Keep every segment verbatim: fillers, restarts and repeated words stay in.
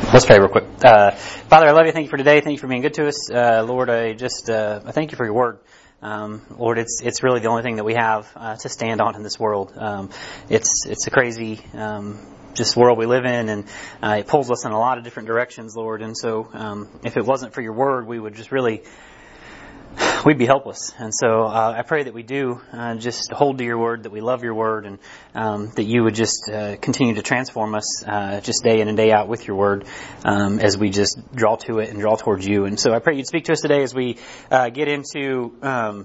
Let's pray real quick. Uh, Father, I love you. Thank you for today. Thank you for being good to us. Uh, Lord, I just uh, I thank you for your word. Um, Lord, it's it's really the only thing that we have uh, to stand on in this world. Um, it's it's a crazy um, just world we live in, and uh, it pulls us in a lot of different directions, Lord. And so, um, if it wasn't for your word, we would just really we'd be helpless. And so uh, I pray that we do uh, just hold to your word, that we love your word, and um, that you would just uh, continue to transform us uh, just day in and day out with your word um, as we just draw to it and draw towards you. And so I pray you'd speak to us today as we uh, get into um,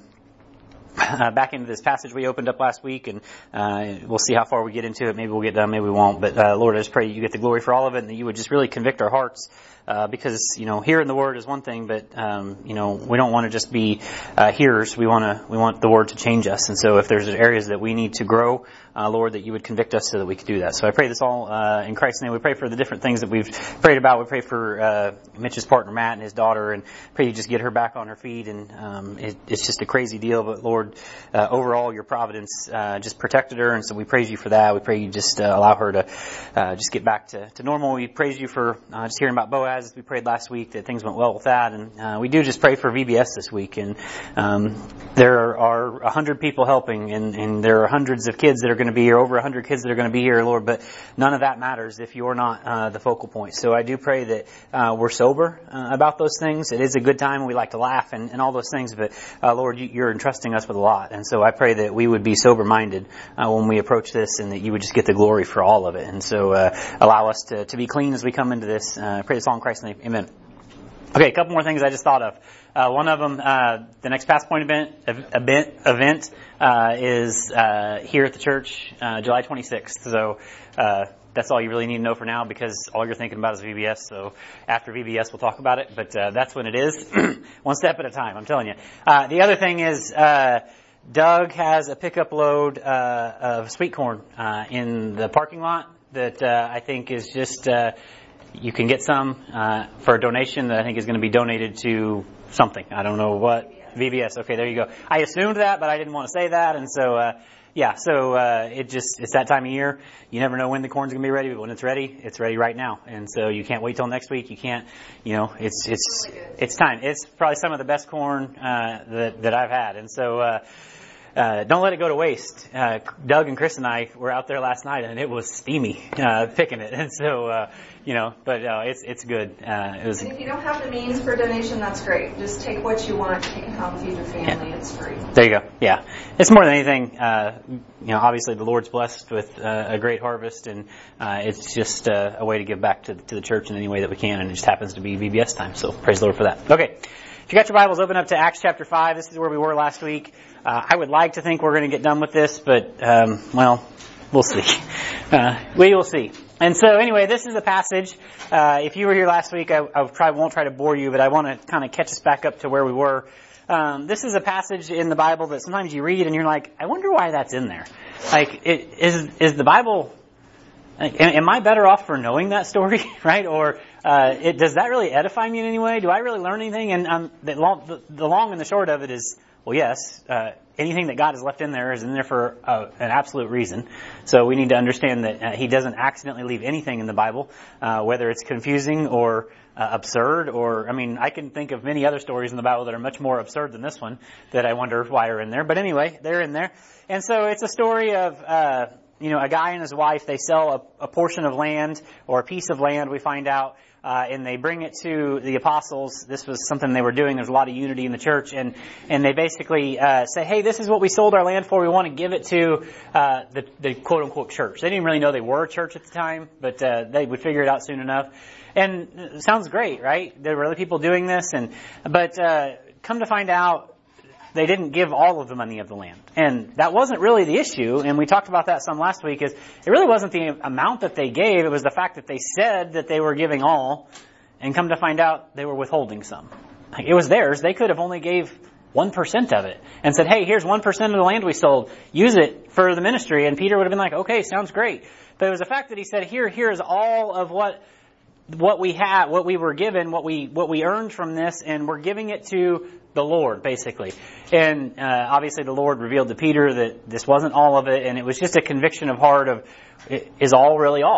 Uh, back into this passage we opened up last week, and uh, we'll see how far we get into it. Maybe we'll get done, maybe we won't. But uh, Lord, I just pray you get the glory for all of it, and that you would just really convict our hearts. Uh, because, you know, hearing the word is one thing, but, um, you know, we don't want to just be, uh, hearers. We want to, we want the word to change us. And so if there's areas that we need to grow, uh, Lord, that you would convict us so that we could do that. So I pray this all, uh, in Christ's name. We pray for the different things that we've prayed about. We pray for, uh, Mitch's partner, Matt, and his daughter, and pray you just get her back on her feet. And, um, it, it's just a crazy deal, but Lord, uh, overall, your providence, uh, just protected her. And so we praise you for that. We pray you just, uh, allow her to, uh, just get back to, to normal. We praise you for, uh, just hearing about Boaz. As we prayed last week, that things went well with that, and uh, we do just pray for V B S this week. And um, there are a hundred people helping, and, and there are hundreds of kids that are going to be here, over a hundred kids that are going to be here, Lord. But none of that matters if you're not uh, the focal point. So I do pray that uh, we're sober uh, about those things. It is a good time. We like to laugh and, and all those things, but uh, Lord, you, you're entrusting us with a lot, and so I pray that we would be sober-minded uh, when we approach this, and that you would just get the glory for all of it. And so uh, allow us to, to be clean as we come into this. Uh, I pray this all in Christ's name. Amen. Okay, a couple more things I just thought of. Uh, one of them, uh, the next Pass Point event, event, event, uh, is, uh, here at the church, uh, July twenty-sixth. So, uh, that's all you really need to know for now, because all you're thinking about is V B S. So after V B S, we'll talk about it, but, uh, that's when it is. One step at a time, I'm telling you. Uh, the other thing is, uh, Doug has a pickup load, uh, of sweet corn, uh, in the parking lot that, uh, I think is just, uh, you can get some uh, for a donation that I think is going to be donated to something. I don't know what. V B S. Okay, there you go. I assumed that, but I didn't want to say that. And so, uh, yeah, so uh, it just, it's that time of year. You never know when the corn's going to be ready, but when it's ready, it's ready right now. And so you can't wait till next week. You can't, you know, it's it's it's time. It's probably some of the best corn uh, that, that I've had. And so, uh, Uh, don't let it go to waste. Uh, Doug and Chris and I were out there last night, and it was steamy, uh, picking it. And so, uh, you know, but, uh, it's, it's good. Uh, it was. And if you don't have the means for a donation, that's great. Just take what you want, take it home, feed your family. Yeah. It's free. There you go. Yeah. It's more than anything, uh, you know, obviously the Lord's blessed with, uh, a great harvest, and, uh, it's just, uh, a way to give back to, to the church in any way that we can. And it just happens to be V B S time. So praise the Lord for that. Okay. If you got your Bibles, open up to Acts chapter five. This is where we were last week. Uh, I would like to think we're going to get done with this, but, um, well, we'll see. Uh, we will see. And so anyway, this is a passage. Uh, if you were here last week, I, I try, won't try to bore you, but I want to kind of catch us back up to where we were. Um, this is a passage in the Bible that sometimes you read and you're like, I wonder why that's in there. Like, it, is, is the Bible, am I better off for knowing that story, right? Or, uh, it, does that really edify me in any way? Do I really learn anything? And, um, the long, the, the long and the short of it is, well, yes, uh, anything that God has left in there is in there for uh, an absolute reason. So we need to understand that uh, He doesn't accidentally leave anything in the Bible, uh, whether it's confusing or uh, absurd, or, I mean, I can think of many other stories in the Bible that are much more absurd than this one that I wonder why are in there. But anyway, they're in there. And so it's a story of, uh, you know, a guy and his wife, they sell a, a portion of land or a piece of land, we find out. Uh, and they bring it to the apostles. This was something they were doing. There's a lot of unity in the church. And, and they basically, uh, say, hey, this is what we sold our land for. We want to give it to, uh, the, the quote unquote church. They didn't really know they were a church at the time, but, uh, they would figure it out soon enough. And it sounds great, right? There were other people doing this. And, but, uh, come to find out, they didn't give all of the money of the land. And that wasn't really the issue, and we talked about that some last week, is it really wasn't the amount that they gave, it was the fact that they said that they were giving all, and come to find out they were withholding some. Like, it was theirs. They could have only gave one percent of it and said, hey, here's one percent of the land we sold. Use it for the ministry. And Peter would have been like, okay, sounds great. But it was the fact that he said, here, here's all of what what we had, what we were given, what we what we earned from this, and we're giving it to the Lord, basically. And uh, obviously the Lord revealed to Peter that this wasn't all of it, and it was just a conviction of heart of, is all really all?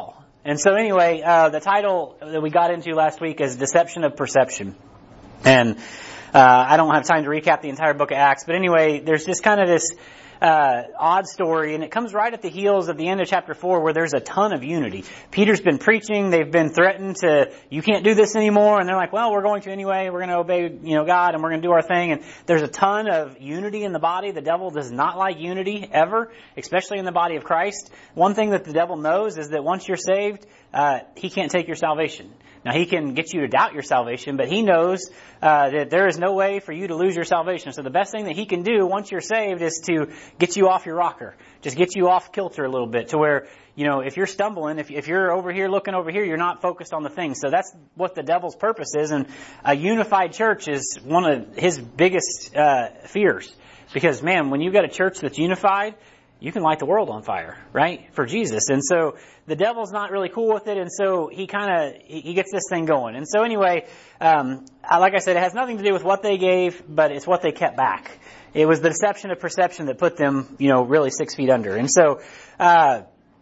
And so anyway, uh, the title that we got into last week is Deception of Perception. And uh, I don't have time to recap the entire book of Acts, but anyway, there's just kind of this uh, odd story, and it comes right at the heels of the end of chapter four where there's a ton of unity. Peter's been preaching, they've been threatened to, you can't do this anymore, and they're like, well, we're going to anyway, we're going to obey, you know, God, and we're going to do our thing, and there's a ton of unity in the body. The devil does not like unity, ever, especially in the body of Christ. One thing that the devil knows is that once you're saved, uh, he can't take your salvation. Now, he can get you to doubt your salvation, but he knows uh, that there is no way for you to lose your salvation. So the best thing that he can do once you're saved is to get you off your rocker. Just get you off kilter a little bit to where, you know, if you're stumbling, if, if you're over here looking over here, you're not focused on the thing. So that's what the devil's purpose is. And a unified church is one of his biggest uh, fears. Because, man, when you've got a church that's unified, you can light the world on fire, right? For Jesus. And so the devil's not really cool with it, and so he kind of, he gets this thing going. And so anyway, um, like I said, it has nothing to do with what they gave, but it's what they kept back. It was the deception of perception that put them, you know, really six feet under. And so, uh,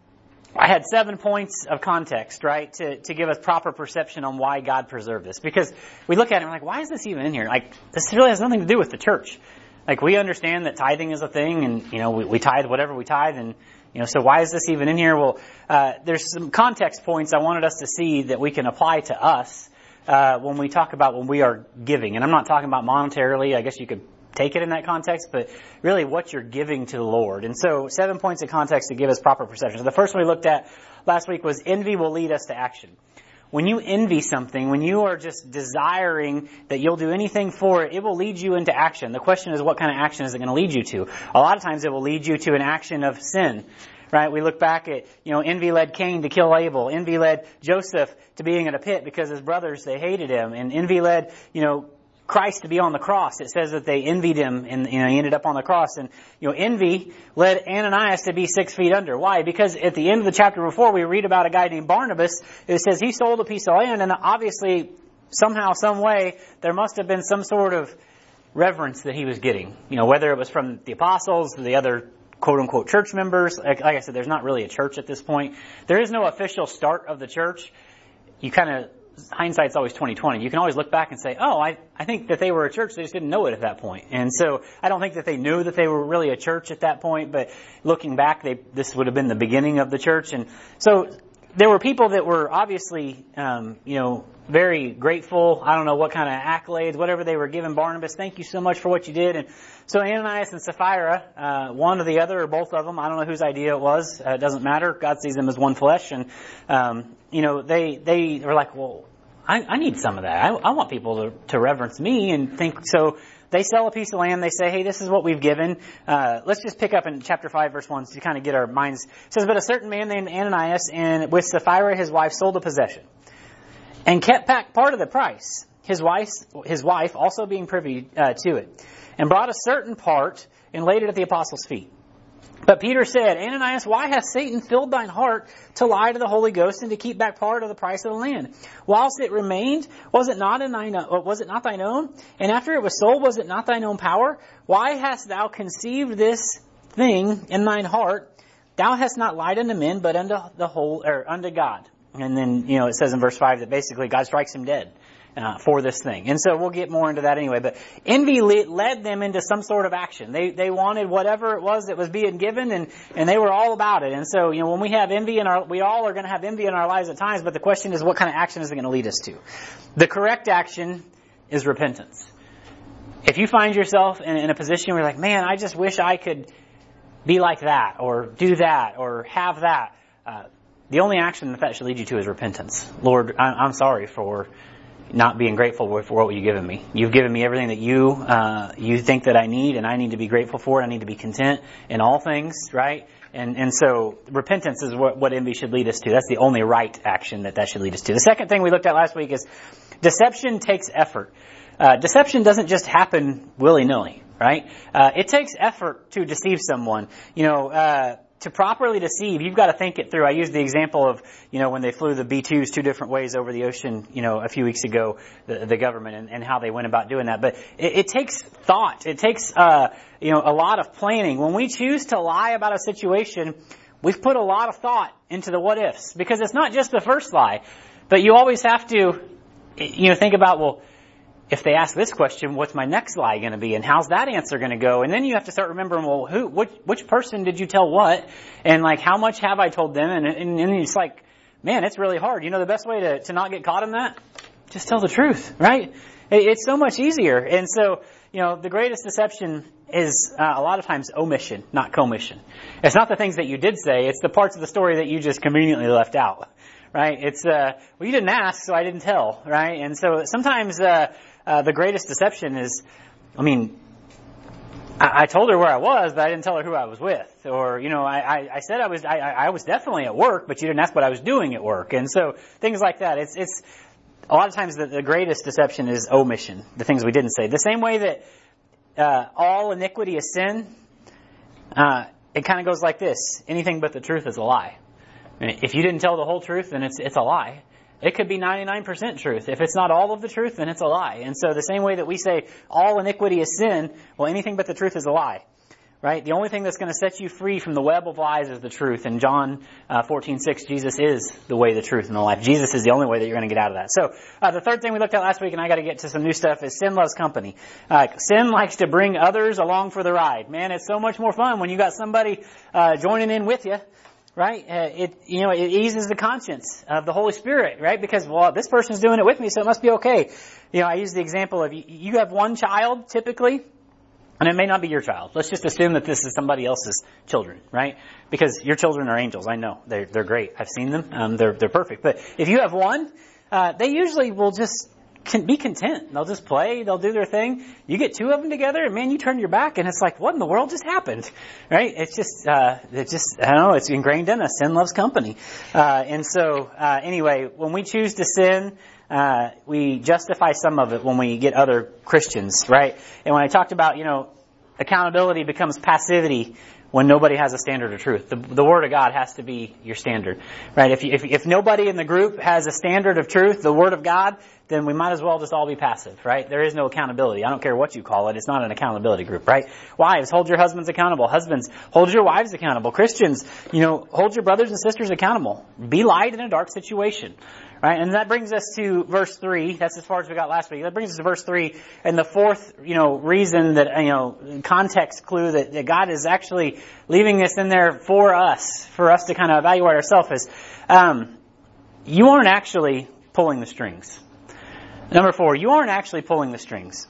I had seven points of context, right, to, to give us proper perception on why God preserved this. Because we look at it and we're like, why is this even in here? Like, this really has nothing to do with the church. Like, we understand that tithing is a thing, and, you know, we, we tithe whatever we tithe, and, you know, so why is this even in here? Well, uh, there's some context points I wanted us to see that we can apply to us, uh, when we talk about when we are giving. And I'm not talking about monetarily, I guess you could take it in that context, but really what you're giving to the Lord. And so, seven points of context to give us proper perception. So the first one we looked at last week was envy will lead us to action. When you envy something, when you are just desiring that you'll do anything for it, it will lead you into action. The question is, what kind of action is it going to lead you to? A lot of times it will lead you to an action of sin, right? We look back at, you know, envy led Cain to kill Abel. Envy led Joseph to being in a pit because his brothers, they hated him. And envy led, you know, Christ to be on the cross. It says that they envied him and, you know, he ended up on the cross. And, you know, envy led Ananias to be six feet under. Why? Because at the end of the chapter before, we read about a guy named Barnabas. It says he sold a piece of land, and obviously, somehow, some way, there must have been some sort of reverence that he was getting. You know, whether it was from the apostles, the other quote-unquote church members. Like, like I said, there's not really a church at this point. There is no official start of the church. You kind of, hindsight's always twenty twenty. You can always look back and say, oh, I, I think that they were a church, they just didn't know it at that point. And so I don't think that they knew that they were really a church at that point, but looking back, they, this would have been the beginning of the church. And so there were people that were obviously, um, you know, very grateful. I don't know what kind of accolades, whatever they were giving Barnabas. Thank you so much for what you did. And so Ananias and Sapphira, uh, one or the other, or both of them, I don't know whose idea it was. Uh, it doesn't matter. God sees them as one flesh. And, um, you know, they, they were like, well, I, I need some of that. I, I want people to, to reverence me and think. So they sell a piece of land. They say, hey, this is what we've given. Uh, let's just pick up in chapter five, verse one, to kind of get our minds. It says, but a certain man named Ananias, and with Sapphira his wife, sold a possession and kept back part of the price, his wife, his wife also being privy uh, to it, and brought a certain part and laid it at the apostles' feet. But Peter said, Ananias, why hath Satan filled thine heart to lie to the Holy Ghost and to keep back part of the price of the land? Whilst it remained, was it not in thine, was it not thine own? And after it was sold, was it not thine own power? Why hast thou conceived this thing in thine heart? Thou hast not lied unto men, but unto the whole, or unto God. And then, you know, it says in verse five that basically God strikes him dead. Uh, for this thing. And so we'll get more into that anyway. But envy le- led them into some sort of action. They they wanted whatever it was that was being given, and, and they were all about it. And so, you know, when we have envy in our, we all are going to have envy in our lives at times, but the question is, what kind of action is it going to lead us to? The correct action is repentance. If you find yourself in, in a position where you're like, man, I just wish I could be like that, or do that, or have that, uh, the only action that that should lead you to is repentance. Lord, I, I'm sorry for not being grateful for what you've given me. You've given me everything that you uh, you think that I need, and I need to be grateful for it. I need to be content in all things, right? And and so repentance is what, what envy should lead us to. That's the only right action that that should lead us to. The second thing we looked at last week is deception takes effort. Uh, deception doesn't just happen willy-nilly, right? Uh, it takes effort to deceive someone. You know, uh, to properly deceive, you've got to think it through. I used the example of, you know, when they flew the B twos two different ways over the ocean, you know, a few weeks ago, the, the government, and, and how they went about doing that. But it, it takes thought. It takes, uh, you know, a lot of planning. When we choose to lie about a situation, we've put a lot of thought into the what ifs, because it's not just the first lie, but you always have to, you know, think about, well, if they ask this question, what's my next lie going to be, and how's that answer going to go? And then you have to start remembering, well, who, which, which person did you tell what, and like how much have I told them? And, and, and it's like, man, it's really hard. You know, the best way to, to not get caught in that, just tell the truth, right? It, it's so much easier. And so, you know, the greatest deception is uh, a lot of times omission, not commission. It's not the things that you did say; it's the parts of the story that you just conveniently left out, right? It's uh, well, you didn't ask, so I didn't tell, right? And so sometimes. Uh, Uh, the greatest deception is, I mean, I, I told her where I was, but I didn't tell her who I was with. Or, you know, I, I, I said I was, I, I was definitely at work, but you didn't ask what I was doing at work. And so things like that. It's, it's a lot of times the, the greatest deception is omission, the things we didn't say. The same way that uh, all iniquity is sin, uh, it kind of goes like this: anything but the truth is a lie. I mean, if you didn't tell the whole truth, then it's it's a lie. It could be ninety-nine percent truth. If it's not all of the truth, then it's a lie. And so the same way that we say all iniquity is sin, well, anything but the truth is a lie, right? The only thing that's going to set you free from the web of lies is the truth. In John uh, fourteen six, Jesus is the way, the truth, and the life. Jesus is the only way that you're going to get out of that. So uh, the third thing we looked at last week, and I got to get to some new stuff, is sin loves company. Uh, sin likes to bring others along for the ride. Man, it's so much more fun when you got somebody uh, joining in with you. Right? Uh, it, you know, it eases the conscience of the Holy Spirit, right? Because, well, this person's doing it with me, so it must be okay. You know, I use the example of you, you have one child, typically, and it may not be your child. Let's just assume that this is somebody else's children, right? Because your children are angels. I know. They're, they're great. I've seen them. Um, they're, they're perfect. But if you have one, uh, they usually will just can be content. They'll just play. They'll do their thing. You get two of them together, and man, you turn your back, and it's like, what in the world just happened? Right? It's just, uh, it's just, I don't know, it's ingrained in us. Sin loves company. Uh, and so, uh, anyway, when we choose to sin, uh, we justify some of it when we get other Christians, right? And when I talked about, you know, accountability becomes passivity when nobody has a standard of truth. The, the Word of God has to be your standard, right? If, you, if if nobody in the group has a standard of truth, the Word of God, then we might as well just all be passive, right? There is no accountability. I don't care what you call it. It's not an accountability group, right? Wives, hold your husbands accountable. Husbands, hold your wives accountable. Christians, you know, hold your brothers and sisters accountable. Be light in a dark situation, right? And that brings us to verse three. That's as far as we got last week. That brings us to verse three. And the fourth, you know, reason that, you know, context clue that, that God is actually leaving this in there for us, for us to kind of evaluate ourselves is, um, you aren't actually pulling the strings. Number four, you aren't actually pulling the strings.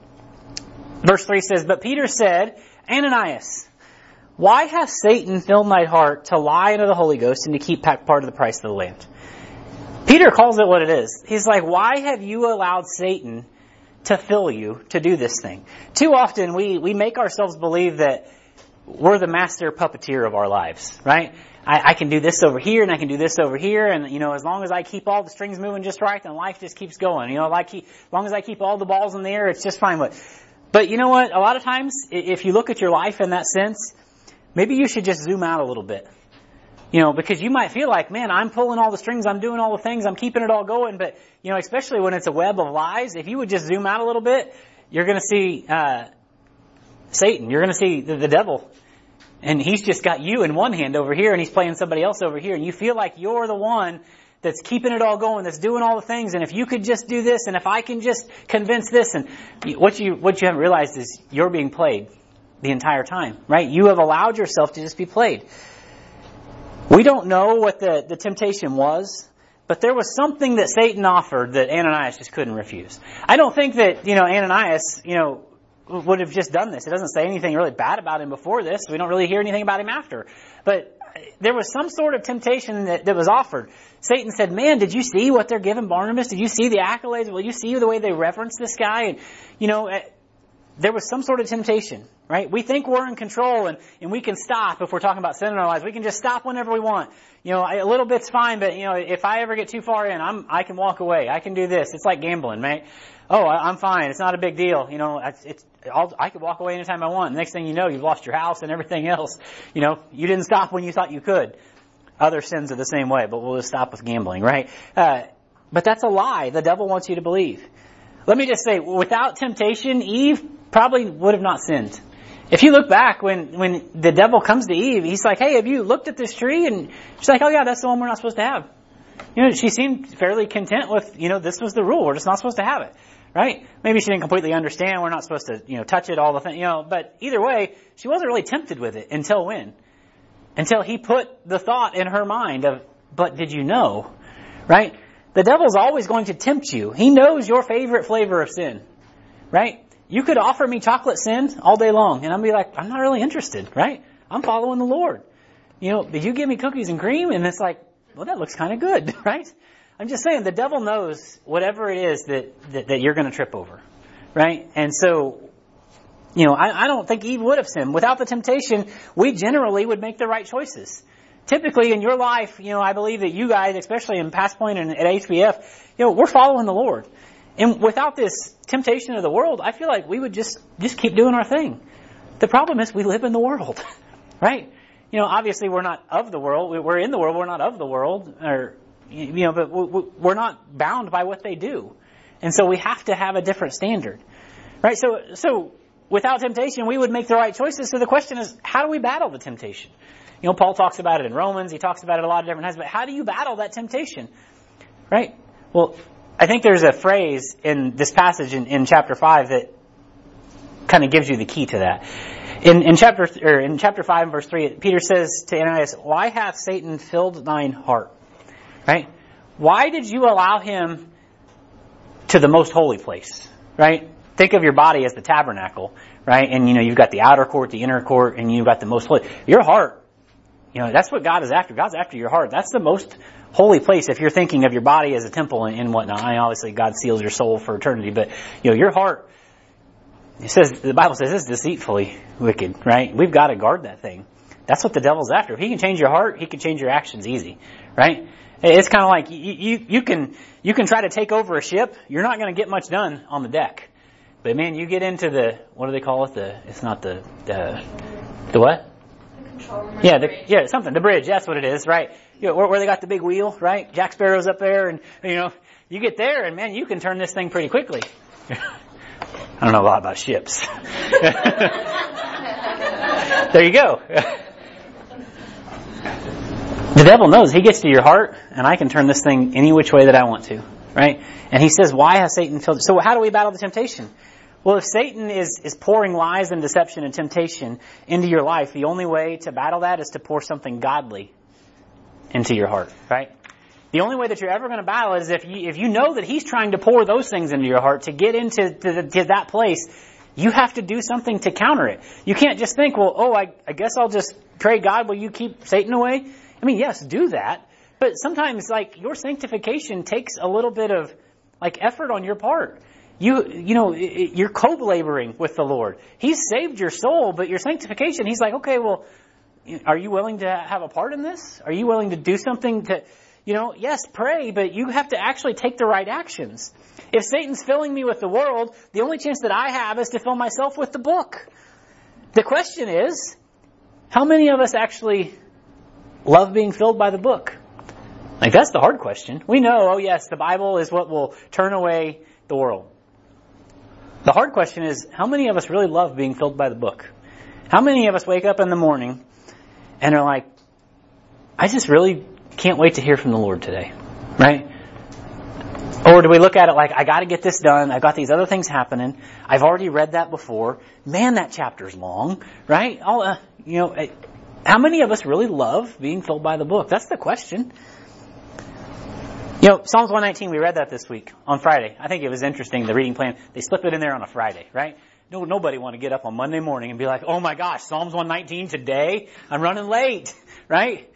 Verse three says, but Peter said, Ananias, why hath Satan filled thy heart to lie unto the Holy Ghost and to keep back part of the price of the land? Peter calls it what it is. He's like, why have you allowed Satan to fill you to do this thing? Too often we, we make ourselves believe that we're the master puppeteer of our lives, right? I, I can do this over here and I can do this over here, and you know, as long as I keep all the strings moving just right, then life just keeps going. You know, like as long as I keep all the balls in the air, it's just fine. But, but you know what? A lot of times, if you look at your life in that sense, maybe you should just zoom out a little bit. You know, because you might feel like, man, I'm pulling all the strings, I'm doing all the things, I'm keeping it all going. But, you know, especially when it's a web of lies, if you would just zoom out a little bit, you're going to see uh Satan. You're going to see the, the devil. And he's just got you in one hand over here, and he's playing somebody else over here. And you feel like you're the one that's keeping it all going, that's doing all the things. And if you could just do this, and if I can just convince this, and what you what you haven't realized is you're being played the entire time, right? You have allowed yourself to just be played. We don't know what the, the temptation was, but there was something that Satan offered that Ananias just couldn't refuse. I don't think that, you know, Ananias, you know, would have just done this. It doesn't say anything really bad about him before this. We don't really hear anything about him after. But there was some sort of temptation that, that was offered. Satan said, man, did you see what they're giving Barnabas? Did you see the accolades? Will you see the way they reverence this guy? And, you know, there was some sort of temptation, right? We think we're in control and, and we can stop if we're talking about sin in our lives. We can just stop whenever we want. You know, a little bit's fine, but, you know, if I ever get too far in, I'm, I can walk away. I can do this. It's like gambling, right? Oh, I'm fine. It's not a big deal. You know, it's, it's I'll, I could walk away anytime I want. The next thing you know, you've lost your house and everything else. You know, you didn't stop when you thought you could. Other sins are the same way, but we'll just stop with gambling, right? Uh, but that's a lie the devil wants you to believe. Let me just say, without temptation, Eve probably would have not sinned. If you look back when, when the devil comes to Eve, he's like, hey, have you looked at this tree? And she's like, oh yeah, that's the one we're not supposed to have. You know, she seemed fairly content with, you know, this was the rule. We're just not supposed to have it. Right? Maybe she didn't completely understand. We're not supposed to, you know, touch it, all the thing, you know, but either way, she wasn't really tempted with it until when? Until he put the thought in her mind of, but did you know? Right? The devil's always going to tempt you. He knows your favorite flavor of sin. Right? You could offer me chocolate sin all day long, and I'll be like, I'm not really interested, right? I'm following the Lord. You know, did you give me cookies and cream? And it's like, well, that looks kind of good, right? I'm just saying, the devil knows whatever it is that, that, that you're going to trip over, right? And so, you know, I, I don't think Eve would have sinned. Without the temptation, we generally would make the right choices. Typically in your life, you know, I believe that you guys, especially in Past Point and at H B F, you know, we're following the Lord. And without this temptation of the world, I feel like we would just, just keep doing our thing. The problem is we live in the world, right? You know, obviously we're not of the world. We're in the world. We're not of the world. Or, you know, but we're not bound by what they do. And so we have to have a different standard, right? So, so without temptation, we would make the right choices. So the question is, how do we battle the temptation? You know, Paul talks about it in Romans. He talks about it a lot of different times. But how do you battle that temptation, right? Well, I think there's a phrase in this passage in, in chapter five that kind of gives you the key to that. In, in chapter or in chapter five, verse three, Peter says to Ananias, "Why hath Satan filled thine heart?" Right? Why did you allow him to the most holy place? Right? Think of your body as the tabernacle, right? And you know you've got the outer court, the inner court, and you've got the most holy. Your heart, you know, that's what God is after. God's after your heart. That's the most holy place if you're thinking of your body as a temple and, and whatnot. I mean, obviously God seals your soul for eternity, but you know, your heart, it says, the Bible says it's deceitfully wicked, right? We've got to guard that thing. That's what the devil's after. If he can change your heart, he can change your actions easy, right? It's kind of like you, you, you can, you can try to take over a ship. You're not going to get much done on the deck. But man, you get into the, what do they call it? The, it's not the, the, the what? Yeah, the, yeah, something. The bridge. That's what it is, right? You know, where, where they got the big wheel, right? Jack Sparrow's up there, and you know, you get there, and man, you can turn this thing pretty quickly. I don't know a lot about ships. There you go. The devil knows he gets to your heart, and I can turn this thing any which way that I want to, right? And he says, "Why has Satan filled?" So, how do we battle the temptation? Well, if Satan is, is pouring lies and deception and temptation into your life, the only way to battle that is to pour something godly into your heart, right? The only way that you're ever going to battle is if you, if you know that he's trying to pour those things into your heart to get into to, to that place, you have to do something to counter it. You can't just think, well, oh, I, I guess I'll just pray, God, will you keep Satan away? I mean, yes, do that. But sometimes, like, your sanctification takes a little bit of, like, effort on your part. You, you know, you're co-laboring with the Lord. He's saved your soul, but your sanctification, he's like, okay, well, are you willing to have a part in this? Are you willing to do something to, you know, yes, pray, but you have to actually take the right actions. If Satan's filling me with the world, the only chance that I have is to fill myself with the book. The question is, how many of us actually love being filled by the book? Like, that's the hard question. We know, oh yes, the Bible is what will turn away the world. The hard question is, how many of us really love being filled by the book? How many of us wake up in the morning and are like, I just really can't wait to hear from the Lord today, right? Or do we look at it like, I got to get this done. I've got these other things happening. I've already read that before. Man, that chapter's long, right? All, uh, you know, how many of us really love being filled by the book? That's the question. You know, Psalms one nineteen, we read that this week on Friday. I think it was interesting, the reading plan. They slip it in there on a Friday, right? No, nobody want to get up on Monday morning and be like, oh my gosh, Psalms one nineteen today? I'm running late, right?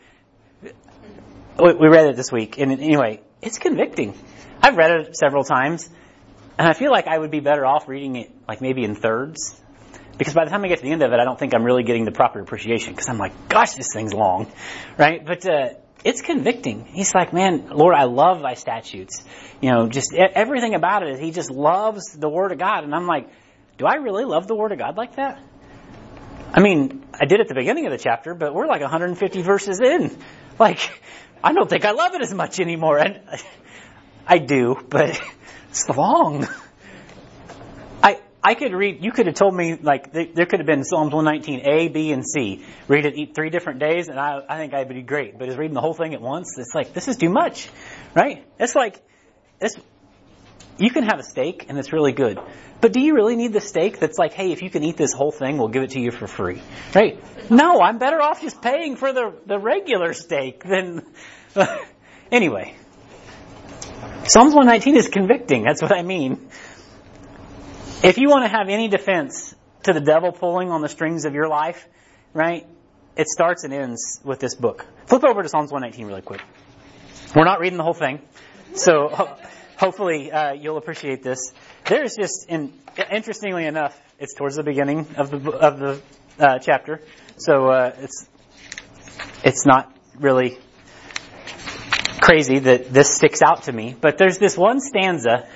We read it this week. And anyway, it's convicting. I've read it several times, and I feel like I would be better off reading it like maybe in thirds. Because by the time I get to the end of it, I don't think I'm really getting the proper appreciation. Because I'm like, gosh, this thing's long, right? But, uh, it's convicting. He's like, man, Lord, I love thy statutes. You know, just everything about it is he just loves the Word of God. And I'm like, do I really love the Word of God like that? I mean, I did at the beginning of the chapter, but we're like one hundred fifty verses in. Like, I don't think I love it as much anymore. And I do, but it's long. I I could read, you could have told me, like, there could have been Psalms one nineteen A, B, and C. Read it three different days, and I, I think I'd be great. But is reading the whole thing at once, it's like, this is too much, right? It's like, it's, you can have a steak, and it's really good. But do you really need the steak that's like, hey, if you can eat this whole thing, we'll give it to you for free, right? No, I'm better off just paying for the, the regular steak than... Anyway. Psalms one nineteen is convicting, that's what I mean. If you want to have any defense to the devil pulling on the strings of your life, right, it starts and ends with this book. Flip over to Psalms one nineteen really quick. We're not reading the whole thing, so ho- hopefully uh, you'll appreciate this. There's just, in, interestingly enough, it's towards the beginning of the of the uh, chapter, so uh, it's it's not really crazy that this sticks out to me. But there's this one stanza.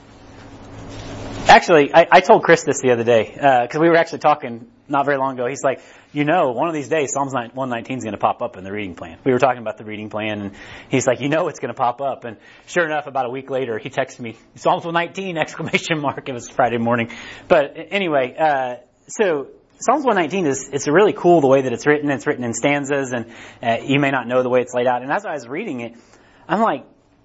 Actually, I, I told Chris this the other day, because uh, we were actually talking not very long ago. He's like, you know, one of these days, Psalms one nineteen is going to pop up in the reading plan. We were talking about the reading plan, and he's like, you know it's going to pop up. And sure enough, about a week later, he texted me, Psalms one nineteen, exclamation mark. It was Friday morning. But anyway, uh, so Psalms one nineteen is, it's really cool the way that it's written. It's written in stanzas, and uh, you may not know the way it's laid out. And as I was reading it, I'm like,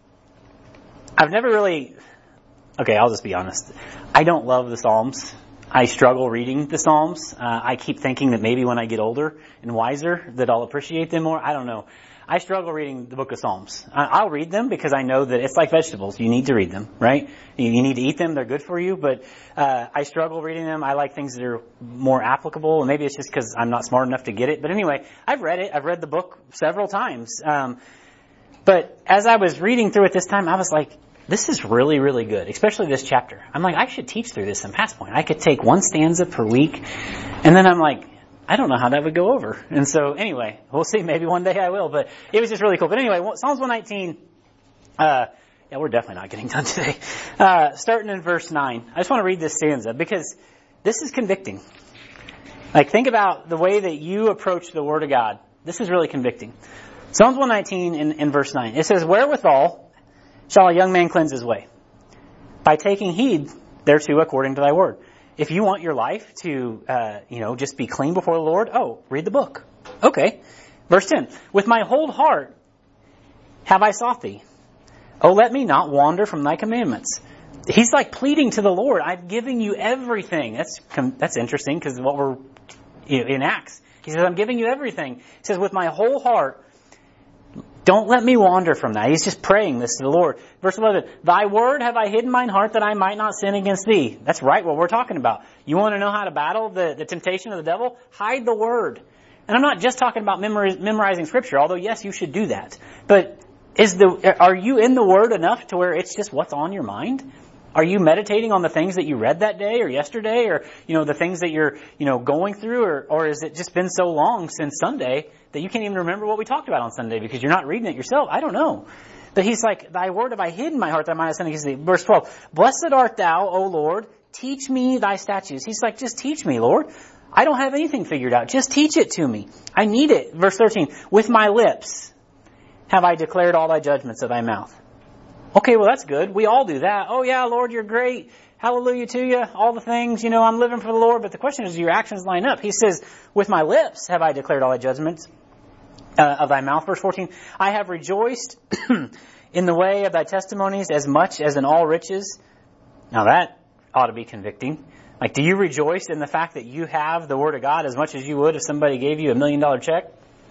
I've never really... Okay, I'll just be honest. I don't love the Psalms. I struggle reading the Psalms. Uh, I keep thinking that maybe when I get older and wiser that I'll appreciate them more. I don't know. I struggle reading the book of Psalms. I, I'll read them because I know that it's like vegetables. You need to read them, right? You, you need to eat them. They're good for you. But uh, I struggle reading them. I like things that are more applicable. And maybe it's just because I'm not smart enough to get it. But anyway, I've read it. I've read the book several times. Um, but as I was reading through it this time, I was like, this is really, really good, especially this chapter. I'm like, I should teach through this in Past Point. I could take one stanza per week. And then I'm like, I don't know how that would go over. And so anyway, we'll see. Maybe one day I will. But it was just really cool. But anyway, Psalms one nineteen, uh, yeah, we're definitely not getting done today. Uh, starting in verse nine. I just want to read this stanza because this is convicting. Like, think about the way that you approach the Word of God. This is really convicting. Psalms one nineteen in, in verse nine. It says, wherewithal shall a young man cleanse his way? By taking heed thereto according to thy word. If you want your life to, uh, you know, just be clean before the Lord, oh, read the book. Okay. Verse ten. With my whole heart have I sought thee. Oh, let me not wander from thy commandments. He's like pleading to the Lord. I'm giving you everything. That's that's interesting because what we're in Acts. He says, I'm giving you everything. He says, with my whole heart, don't let me wander from that. He's just praying this to the Lord. Verse eleven, thy word have I hid in mine heart that I might not sin against thee. That's right, what we're talking about. You want to know how to battle the, the temptation of the devil? Hide the word. And I'm not just talking about memoriz- memorizing scripture, although yes, you should do that. But is the are you in the word enough to where it's just what's on your mind? Are you meditating on the things that you read that day or yesterday, or, you know, the things that you're, you know, going through, or, or has it just been so long since Sunday that you can't even remember what we talked about on Sunday because you're not reading it yourself? I don't know. But he's like, thy word have I hid in my heart that I might not sin against thee. Verse twelve, blessed art thou, O Lord, teach me thy statutes. He's like, just teach me, Lord. I don't have anything figured out. Just teach it to me. I need it. Verse thirteen, with my lips have I declared all thy judgments of thy mouth. Okay, well, that's good. We all do that. Oh, yeah, Lord, you're great. Hallelujah to you. All the things, you know, I'm living for the Lord. But the question is, do your actions line up? He says, with my lips have I declared all thy judgments uh, of thy mouth. Verse fourteen, I have rejoiced in the way of thy testimonies as much as in all riches. Now that ought to be convicting. Like, do you rejoice in the fact that you have the Word of God as much as you would if somebody gave you a million dollar check?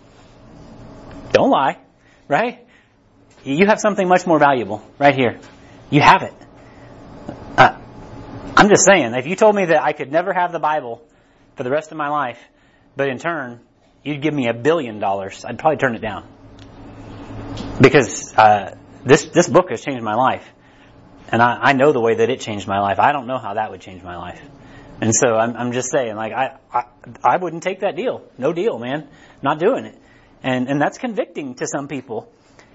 Don't lie, right? You have something much more valuable right here. You have it. Uh, I'm just saying, if you told me that I could never have the Bible for the rest of my life, but in turn, you'd give me a billion dollars, I'd probably turn it down. Because uh, this this book has changed my life. And I, I know the way that it changed my life. I don't know how that would change my life. And so I'm, I'm just saying, like, I, I I wouldn't take that deal. No deal, man. Not doing it. And and that's convicting to some people.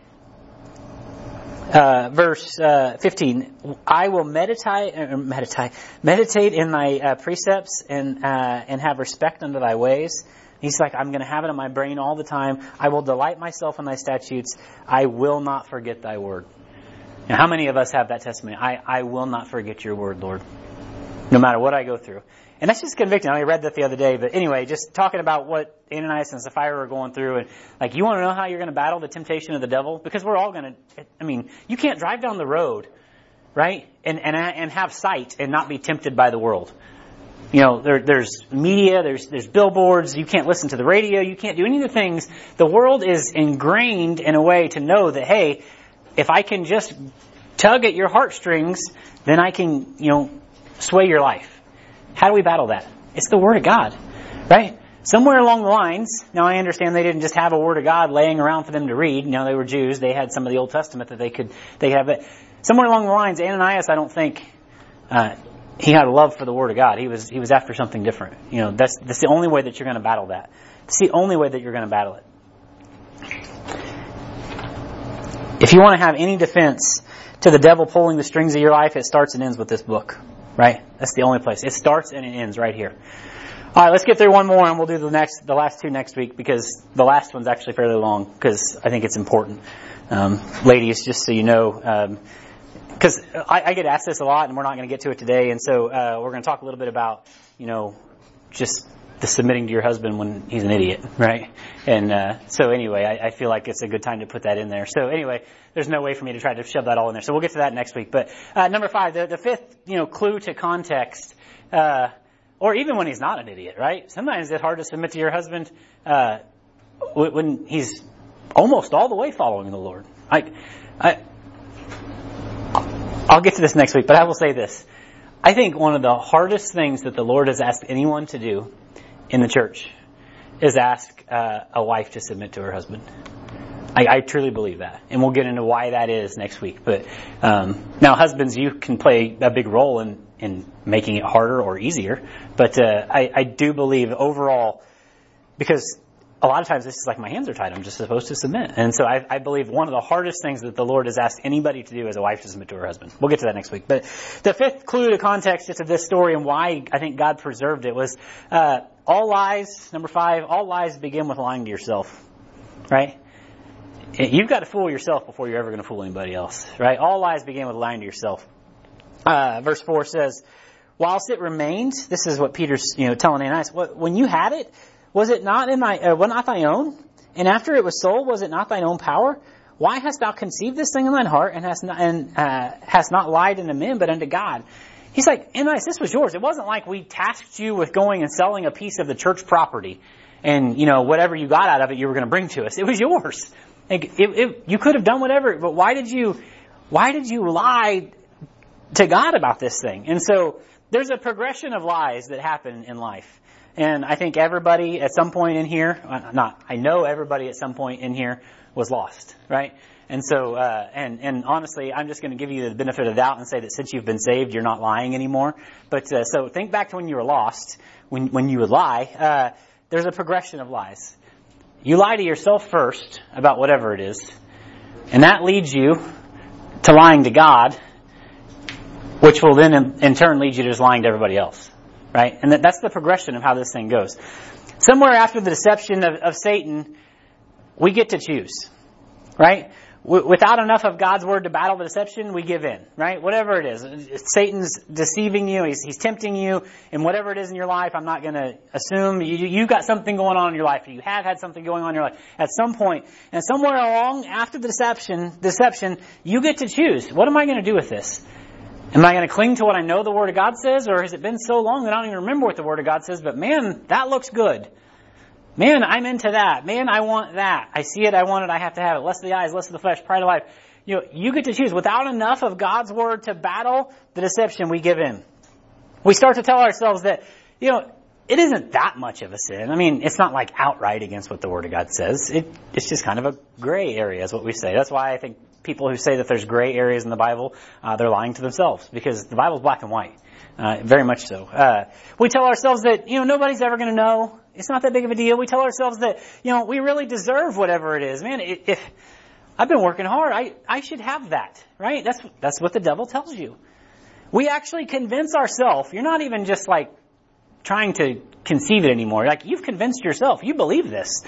Uh, verse uh, fifteen, I will meditate, uh, meditate, meditate in thy uh, precepts and uh, and have respect unto thy ways. He's like, I'm going to have it in my brain all the time. I will delight myself in thy statutes. I will not forget thy word. Now, how many of us have that testimony? I, I will not forget your word, Lord. no matter what I go through. And that's just convicting. I read that the other day, but anyway, just talking about what Ananias and Sapphira were going through, and like, you want to know how you're going to battle the temptation of the devil? Because we're all going to, I mean, you can't drive down the road, right, and and and have sight and not be tempted by the world. You know, there, there's media, there's there's billboards, you can't listen to the radio, you can't do any of the things. The world is ingrained in a way to know that, hey, if I can just tug at your heartstrings, then I can, you know, sway your life. How do we battle that? It's the Word of God, right? Somewhere along the lines, now I understand they didn't just have a Word of God laying around for them to read. You know, they were Jews. They had some of the Old Testament that they could, they have. But somewhere along the lines, Ananias, I don't think, uh, he had a love for the Word of God. He was, he was after something different. You know, that's, that's the only way that you're going to battle that. It's the only way that you're going to battle it. If you want to have any defense to the devil pulling the strings of your life, it starts and ends with this book. Right? That's the only place. It starts and it ends right here. All right, let's get through one more, and we'll do the next, the last two next week, because the last one's actually fairly long, because I think it's important. Um, ladies, just so you know, because um, I, I get asked this a lot, and we're not going to get to it today, and so uh, we're going to talk a little bit about, you know, just the submitting to your husband when he's an idiot, right? And uh, so anyway, I, I feel like it's a good time to put that in there. So anyway, there's no way for me to try to shove that all in there. So we'll get to that next week. But uh, number five, the, the fifth, you know, clue to context, uh, or even when he's not an idiot, right? Sometimes it's hard to submit to your husband uh, when he's almost all the way following the Lord. I, I, I'll get to this next week, but I will say this. I think one of the hardest things that the Lord has asked anyone to do in the church is ask uh, a wife to submit to her husband. I, I truly believe that. And we'll get into why that is next week. But um, now, husbands, you can play a big role in, in making it harder or easier. But uh, I, I do believe overall, because a lot of times this is like, my hands are tied, I'm just supposed to submit. And so I, I believe one of the hardest things that the Lord has asked anybody to do is a wife to submit to her husband. We'll get to that next week. But the fifth clue to context just of this story and why I think God preserved it was uh, all lies, number five, all lies begin with lying to yourself, right? You've got to fool yourself before you're ever going to fool anybody else, right? All lies begin with lying to yourself. Uh, verse four says, whilst it remained, this is what Peter's, you know, telling Ananias, when you had it, was it not in my, uh, was not thy own? And after it was sold, was it not thine own power? Why hast thou conceived this thing in thine heart, and hast not, and uh, hast not lied unto men, but unto God? He's like, Ananias, this was yours. It wasn't like we tasked you with going and selling a piece of the church property, and you know whatever you got out of it, you were going to bring to us. It was yours. Like, it, it, you could have done whatever, but why did you? Why did you lie to God about this thing? And so there's a progression of lies that happen in life. And I think everybody at some point in here, not, I know everybody at some point in here was lost, right? And so, uh, and, and honestly, I'm just going to give you the benefit of the doubt and say that since you've been saved, you're not lying anymore. But, uh, so think back to when you were lost, when, when you would lie. Uh, there's a progression of lies. You lie to yourself first about whatever it is, and that leads you to lying to God, which will then in, in turn lead you to just lying to everybody else. Right? And that, that's the progression of how this thing goes. Somewhere after the deception of, of Satan, we get to choose. Right? W- without enough of God's word to battle the deception, we give in. Right? Whatever it is. Satan's deceiving you. He's, he's tempting you. And whatever it is in your life, I'm not going to assume you, you've got something going on in your life. You have had something going on in your life at some point. And somewhere along after the deception, deception, you get to choose. What am I going to do with this? Am I going to cling to what I know the Word of God says, or has it been so long that I don't even remember what the Word of God says, but man, that looks good. Man, I'm into that. Man, I want that. I see it, I want it, I have to have it. Less of the eyes, less of the flesh, pride of life. You know, you get to choose. Without enough of God's Word to battle the deception, we give in. We start to tell ourselves that, you know, it isn't that much of a sin. I mean, it's not like outright against what the Word of God says. It, it's just kind of a gray area is what we say. That's why I think people who say that there's gray areas in the Bible, uh, they're lying to themselves, because the Bible's black and white. Uh, very much so. Uh, we tell ourselves that, you know, nobody's ever going to know. It's not that big of a deal. We tell ourselves that, you know, we really deserve whatever it is. Man, if I've been working hard, I, I should have that, right? That's, that's what the devil tells you. We actually convince ourselves. You're not even just like trying to conceive it anymore. Like, you've convinced yourself. You believe this.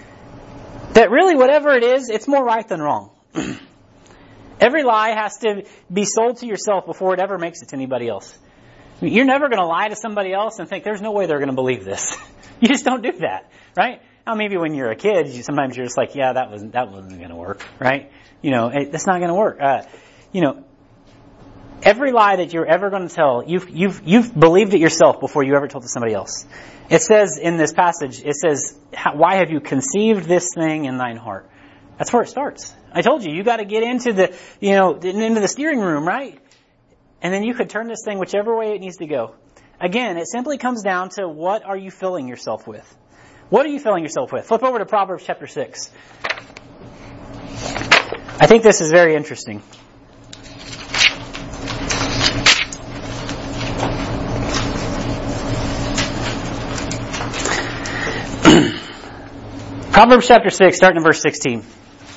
That really whatever it is, it's more right than wrong. Every lie has to be sold to yourself before it ever makes it to anybody else. You're never going to lie to somebody else and think there's no way they're going to believe this. You just don't do that, right? Now, maybe when you're a kid, you, sometimes you're just like, yeah, that wasn't that wasn't going to work, right? You know, it, that's not going to work. Uh, you know, every lie that you're ever going to tell, you've you've you've believed it yourself before you ever told it to somebody else. It says in this passage, it says, "Why have you conceived this thing in thine heart?" That's where it starts. I told you, you got to get into the, you know, into the steering room, right? And then you could turn this thing whichever way it needs to go. Again, it simply comes down to what are you filling yourself with? What are you filling yourself with? Flip over to Proverbs chapter six. I think this is very interesting. Proverbs chapter six, starting in verse sixteen.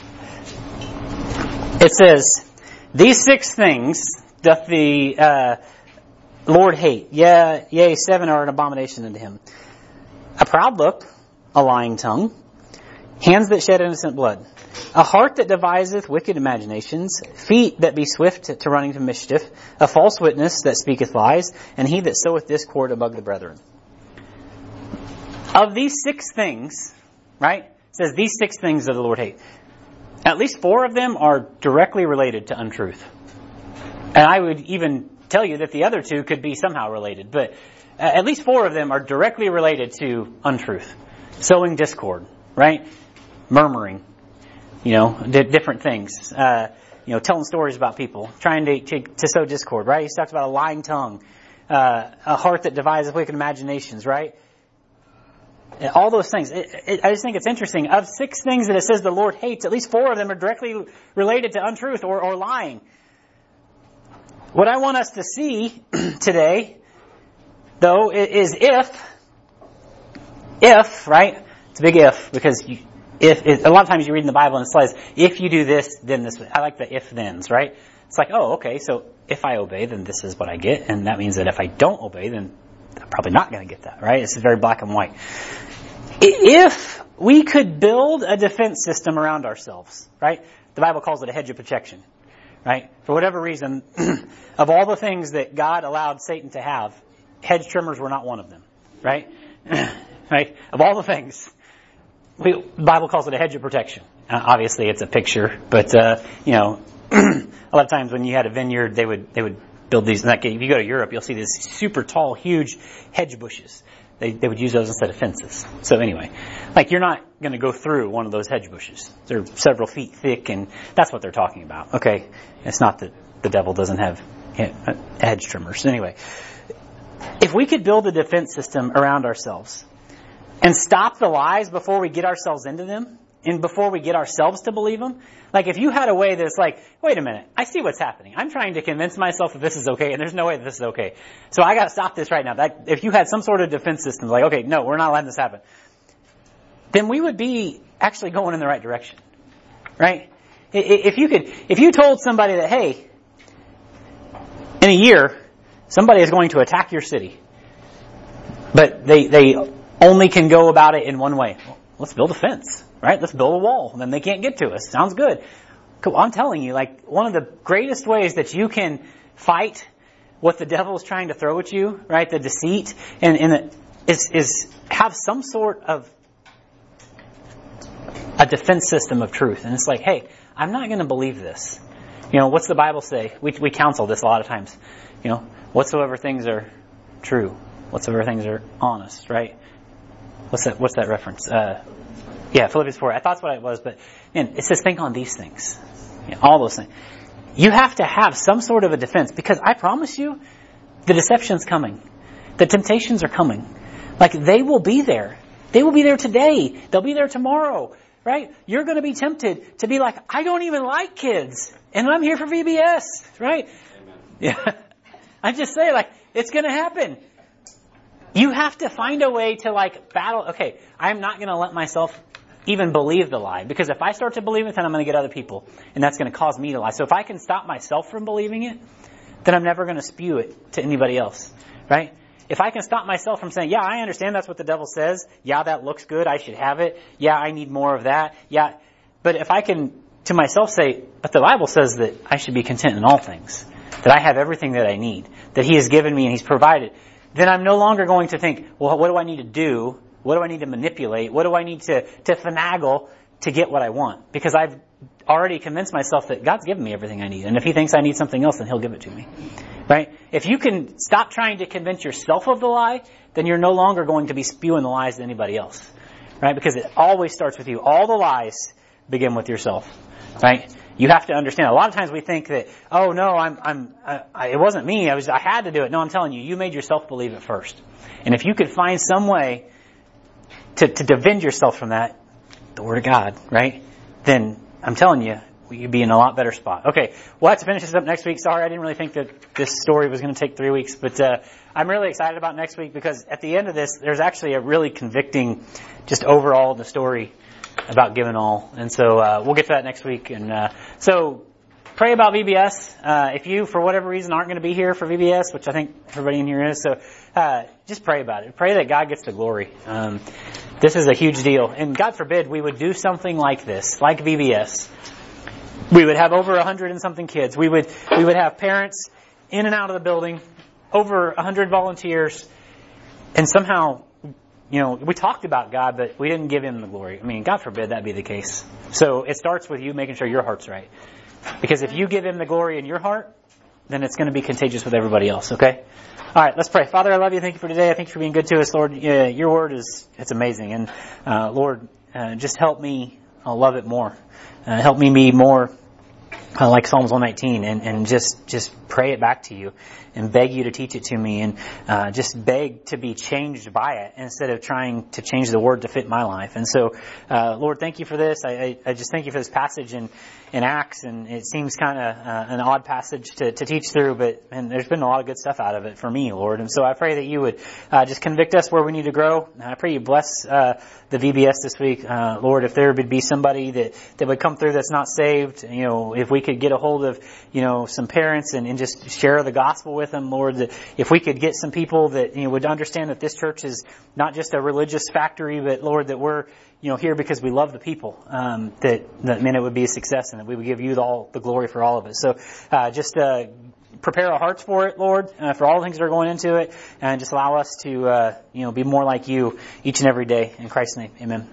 It says, "These six things doth the uh, Lord hate. Yeah, yea, seven are an abomination unto him. A proud look, a lying tongue, hands that shed innocent blood, a heart that deviseth wicked imaginations, feet that be swift to, to running to mischief, a false witness that speaketh lies, and he that soweth discord among the brethren." Of these six things, right? It says these six things that the Lord hate. At least four of them are directly related to untruth. And I would even tell you that the other two could be somehow related. But at least four of them are directly related to untruth. Sowing discord, right? Murmuring, you know, di- different things. Uh, you know, telling stories about people. Trying to, to, to sow discord, right? He talks about a lying tongue. Uh, a heart that devises wicked imaginations, right? All those things. It, it, I just think it's interesting. Of six things that it says the Lord hates, at least four of them are directly related to untruth or, or lying. What I want us to see today, though, is if, if, right? It's a big if, because you, if, if a lot of times you read in the Bible and it says, if you do this, then this. I like the if-thens, right? It's like, oh, okay, so if I obey, then this is what I get, and that means that if I don't obey, then I'm probably not going to get that, right? It's very black and white. If we could build a defense system around ourselves, right? The Bible calls it a hedge of protection, right? For whatever reason, of all the things that God allowed Satan to have, hedge trimmers were not one of them, right? Right? Of all the things, we, the Bible calls it a hedge of protection. Uh, obviously, it's a picture, but uh, you know, a lot of times when you had a vineyard, they would they would build these. In that case, if you go to Europe, you'll see these super tall, huge hedge bushes. They they would use those instead of fences. So anyway, like you're not going to go through one of those hedge bushes. They're several feet thick, and that's what they're talking about. Okay, it's not that the devil doesn't have hedge trimmers. Anyway, if we could build a defense system around ourselves and stop the lies before we get ourselves into them, and before we get ourselves to believe them, like if you had a way that's like, wait a minute, I see what's happening. I'm trying to convince myself that this is okay, and there's no way that this is okay. So I got to stop this right now. That, if you had some sort of defense system, like, okay, no, we're not letting this happen, then we would be actually going in the right direction, right? If you could, if you told somebody that, hey, in a year, somebody is going to attack your city, but they they only can go about it in one way. Well, let's build a fence. Right? Let's build a wall. Then they can't get to us. Sounds good. I'm telling you, like, one of the greatest ways that you can fight what the devil is trying to throw at you, right? The deceit, and, and the, is, is have some sort of a defense system of truth. And it's like, hey, I'm not going to believe this. You know, what's the Bible say? We, we counsel this a lot of times. You know, whatsoever things are true, whatsoever things are honest, right? What's that, what's that reference? Uh, Yeah, Philippians four. I thought that's what it was, but man, it says think on these things. You know, all those things. You have to have some sort of a defense, because I promise you, the deception's coming. The temptations are coming. Like, they will be there. They will be there today. They'll be there tomorrow, right? You're going to be tempted to be like, I don't even like kids, and I'm here for V B S, right? Amen. Yeah. I just say, like, it's going to happen. You have to find a way to, like, battle. Okay, I'm not going to let myself even believe the lie, because if I start to believe it, then I'm going to get other people, and that's going to cause me to lie. So if I can stop myself from believing it, then I'm never going to spew it to anybody else, right? If I can stop myself from saying, yeah, I understand that's what the devil says. Yeah, that looks good. I should have it. Yeah, I need more of that. Yeah. But if I can, to myself, say, but the Bible says that I should be content in all things. that I have everything that I need, that He has given me and He's provided, then I'm no longer going to think, well, what do I need to do? What do I need to manipulate? What do I need to, to finagle to get what I want? Because I've already convinced myself that God's given me everything I need. And if He thinks I need something else, then He'll give it to me. Right? If you can stop trying to convince yourself of the lie, then you're no longer going to be spewing the lies to anybody else. Right? Because it always starts with you. All the lies begin with yourself. Right? You have to understand. A lot of times we think that, oh no, I'm, I'm, I, I, it wasn't me. I was, I had to do it. No, I'm telling you, you made yourself believe it first. And if you could find some way to, to defend yourself from that, the Word of God, right? Then I'm telling you, you'd be in a lot better spot. Okay, we'll have to finish this up next week. Sorry, I didn't really think that this story was going to take three weeks, but uh, I'm really excited about next week because at the end of this, there's actually a really convicting, just overall the story about giving all. And so uh, we'll get to that next week. And uh, so pray about V B S. Uh, if you, for whatever reason, aren't going to be here for V B S, which I think everybody in here is, so uh, just pray about it. Pray that God gets the glory. Um, this is a huge deal. And God forbid we would do something like this, like V B S. We would have over a hundred and something kids. We would we would have parents in and out of the building, over a hundred volunteers, and somehow, you know, we talked about God, but we didn't give Him the glory. I mean, God forbid that be the case. So it starts with you making sure your heart's right. Because if you give Him the glory in your heart, then it's going to be contagious with everybody else, okay? All right, let's pray. Father, I love you. Thank you for today. I thank you for being good to us, Lord. Yeah, your word is, it's amazing. And, uh, Lord, uh, just help me uh, love it more. Uh, help me be more uh, like Psalms one nineteen and, and just, just pray it back to you and beg you to teach it to me and uh, just beg to be changed by it instead of trying to change the word to fit my life. And so, uh, Lord, thank you for this. I, I, I just thank you for this passage in, in Acts, and it seems kind of uh, an odd passage to, to teach through, but and there's been a lot of good stuff out of it for me, Lord. And so I pray that you would uh, just convict us where we need to grow. And I pray you bless uh, the V B S this week, uh, Lord. If there would be somebody that, that would come through that's not saved, you know, if we could get a hold of, you know, some parents and, and just share the gospel with them, Lord. That if we could get some people that, you know, would understand that this church is not just a religious factory, but Lord, that we're, you know, here because we love the people, um, that, that, man, it would be a success and that we would give you the, all the glory for all of it. So, uh, just, uh, prepare our hearts for it, Lord, uh, for all the things that are going into it, and just allow us to, uh, you know, be more like you each and every day. In Christ's name, amen.